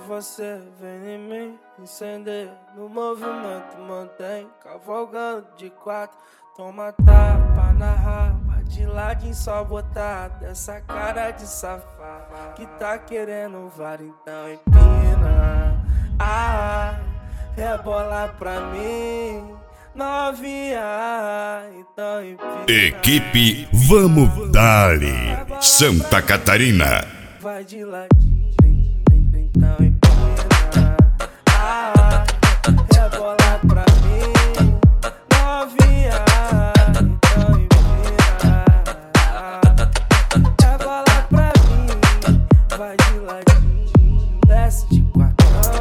você vem em mim, incender no movimento, mantém cavalgando de quatro. Toma tapa na raba, de ladinho só botar dessa cara de safado que tá querendo VAR, então empina. Rebola pra mim, novinha, então empina. Equipe Vamos Dali, Santa Catarina. Vai de ladinho, então empina. Rebola pra mim, novinha, então empina. Rebola pra mim, vai de ladinho, desce de quatrão.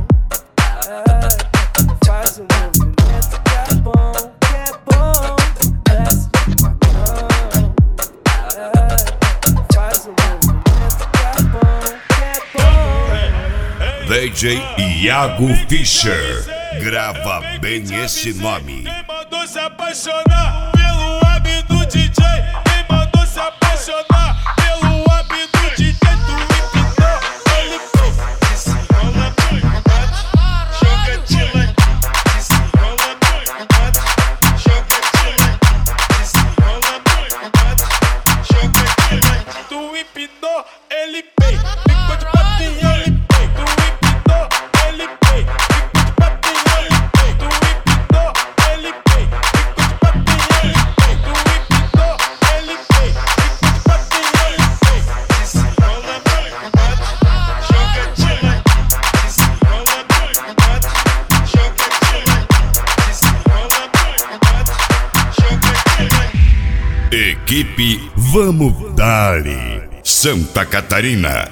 Faz um movimento que é bom, desce de quatrão. Faz um movimento que é bom. DJ Iago Fischer, grava bem esse nome. Quem mandou se apaixonar pelo hábito DJ? Quem mandou se apaixonar pelo hábito DJ? Tu empinou, ele fez. Desenrola, bate, joga de lado. Desenrola, bate, joga de lado. Desenrola, bate, joga de lado. Tu empinou, ele fez. Ficou de papinho, ele fez. Tu empinou, ele fez. Ficou de papinho, ele fez. Tu empinou, ele fez. Ficou de papinho, ele fez. Tu empinou, ele fez. Ficou de papinho, ele fez. Desenrola, bate, joga de lado. Desenrola, bate, joga de lado. Desenrola, bate, joga de lado. Equipe Vamos Dali, Santa Catarina.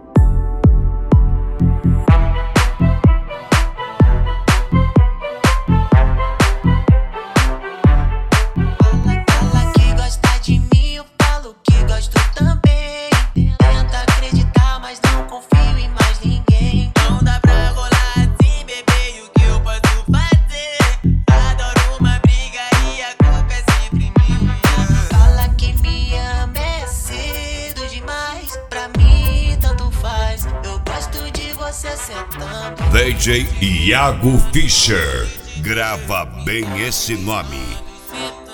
Fala que gosta de mim, eu falo que gosto também. Tenta acreditar, mas não confio em mais ninguém. Não dá pra rolar assim, bebê, e o que eu posso fazer? Adoro uma briga e a culpa é sempre minha. Fala que me ama, é cedo demais. Pra mim, tanto faz. Eu gosto de você sentando. DJ Iago Fischer, grava bem esse nome.